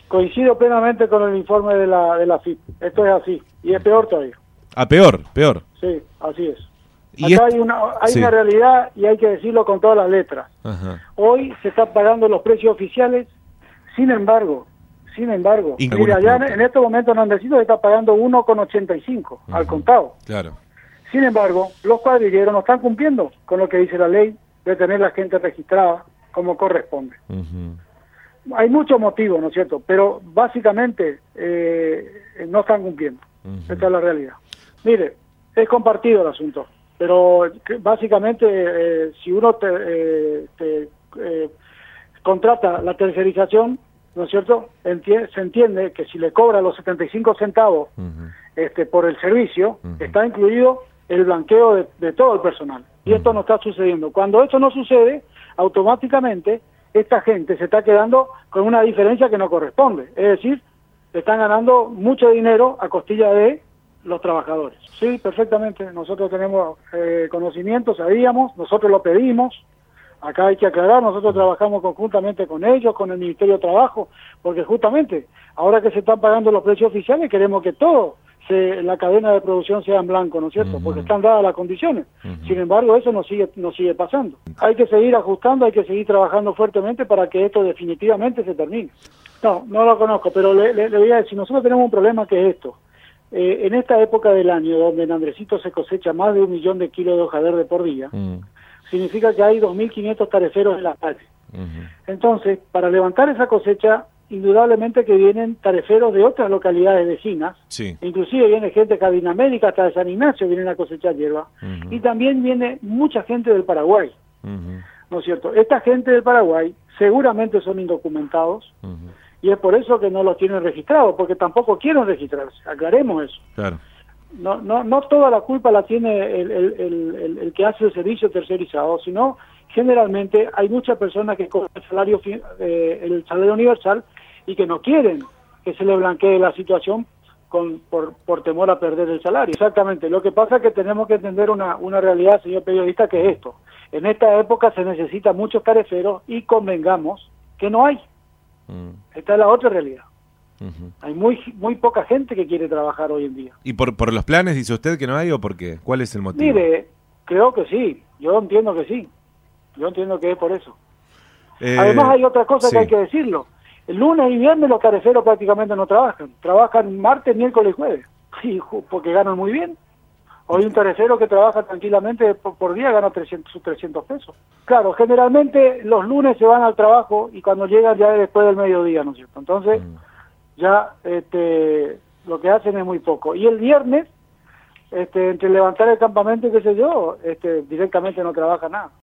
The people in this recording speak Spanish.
Coincido plenamente con el informe de la FIP. Esto es así, y es peor todavía. Peor. Sí, así es. Y Acá hay una realidad y hay que decirlo con todas las letras. Ajá. Hoy se están pagando los precios oficiales, sin embargo, mira, ya en estos momentos en Andresito se está pagando 1,85 al contado. Claro. Sin embargo, los cuadrilleros no están cumpliendo con lo que dice la ley de tener la gente registrada como corresponde. Hay muchos motivos, ¿no es cierto? Pero básicamente no están cumpliendo. Esta es la realidad. Mire, es compartido el asunto, pero básicamente si uno contrata la tercerización, ¿no es cierto? Se entiende que si le cobra los 75 centavos por el servicio, está incluido el blanqueo de todo el personal. Y esto no está sucediendo. Cuando esto no sucede, automáticamente esta gente se está quedando con una diferencia que no corresponde. Es decir, están ganando mucho dinero a costilla de los trabajadores. Sí, perfectamente. Nosotros tenemos conocimiento, sabíamos, nosotros lo pedimos. Acá hay que aclarar, nosotros trabajamos conjuntamente con ellos, con el Ministerio de Trabajo, porque justamente ahora que se están pagando los precios oficiales queremos que todo la cadena de producción sea en blanco, ¿no es cierto? Porque están dadas las condiciones. Sin embargo, eso no sigue pasando. Hay que seguir ajustando, hay que seguir trabajando fuertemente para que esto definitivamente se termine. No lo conozco, pero le voy a decir, nosotros tenemos un problema que es esto. En esta época del año, donde en Andresito se cosecha más de 1 millón de kilos de hoja verde por día, significa que hay 2.500 tareferos en la calle. Entonces, para levantar esa cosecha, indudablemente que vienen tareferos de otras localidades vecinas, inclusive viene gente de Cadena América, hasta de San Ignacio vienen a cosechar hierba, y también viene mucha gente del Paraguay, ¿no es cierto? Esta gente del Paraguay seguramente son indocumentados, y es por eso que no los tienen registrados, porque tampoco quieren registrarse, aclaremos eso. Claro. No toda la culpa la tiene el que hace el servicio tercerizado, sino generalmente hay muchas personas que cobran el salario universal y que no quieren que se le blanquee la situación por temor a perder el salario. Exactamente. Lo que pasa es que tenemos que entender una realidad, señor periodista, que es esto. En esta época se necesitan muchos tareferos y convengamos que no hay. Esta es la otra realidad. Hay muy poca gente que quiere trabajar hoy en día. ¿Y por los planes dice usted que no hay o por qué? ¿Cuál es el motivo? Mire, creo que sí. Yo entiendo que sí. Yo entiendo que es por eso. Además hay otra cosa que hay que decirlo. El lunes y viernes los tareferos prácticamente no trabajan. Trabajan martes, miércoles y jueves. Porque ganan muy bien. Hoy un tarefero que trabaja tranquilamente por día gana sus 300 pesos. Claro, generalmente los lunes se van al trabajo y cuando llegan ya es después del mediodía, ¿no es cierto? Entonces ya lo que hacen es muy poco. Y el viernes, entre levantar el campamento y qué sé yo, directamente no trabaja nada.